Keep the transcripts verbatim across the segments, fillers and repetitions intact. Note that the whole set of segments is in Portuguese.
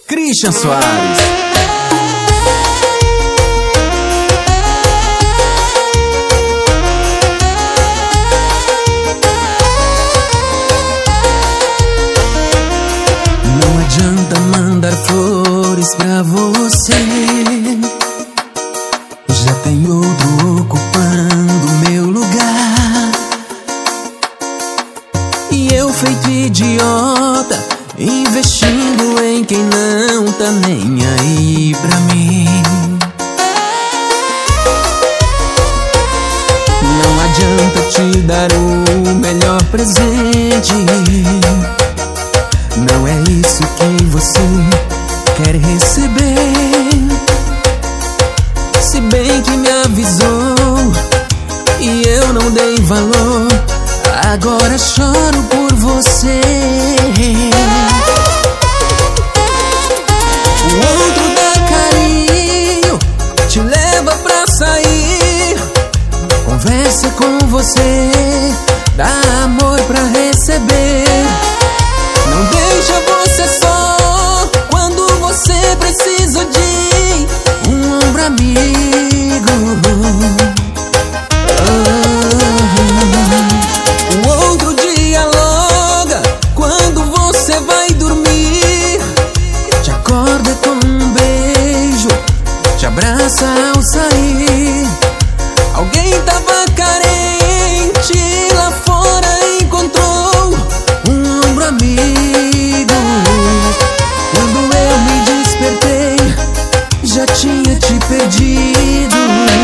Christian Soares. Não adianta mandar flores pra você, já tem outro ocupando meu lugar. E eu feito idiota, investindo em quem não tá nem aí pra mim. Não adianta te dar o melhor presente, não é isso que você quer receber. Se bem que me avisou e eu não dei valor, agora choro por você. O outro dá carinho, te leva pra sair, conversa com você, dá amor pra receber. Não deixa você só quando você precisa de um ombro amigo. O outro dialoga quando você vai dormir, te acorda com um beijo, te abraça ao sair. Alguém tava carente lá fora, encontrou um ombro amigo. Quando eu me despertei, já tinha te perdido.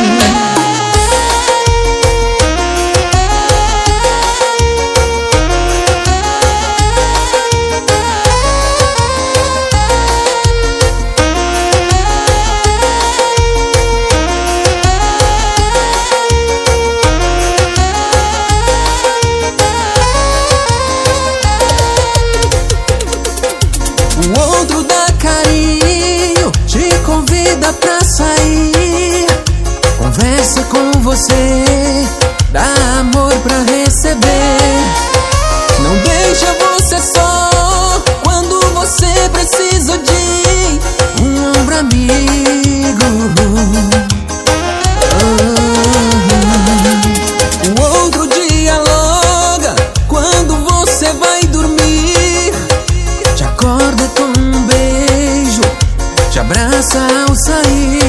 O outro dá carinho, te convida pra sair, conversa com você, dá amor pra receber. Não deixa você só quando você precisa de um ombro amigo. O outro dialoga quando você vai dormir, te acorda com um beijo, te abraça ao sair.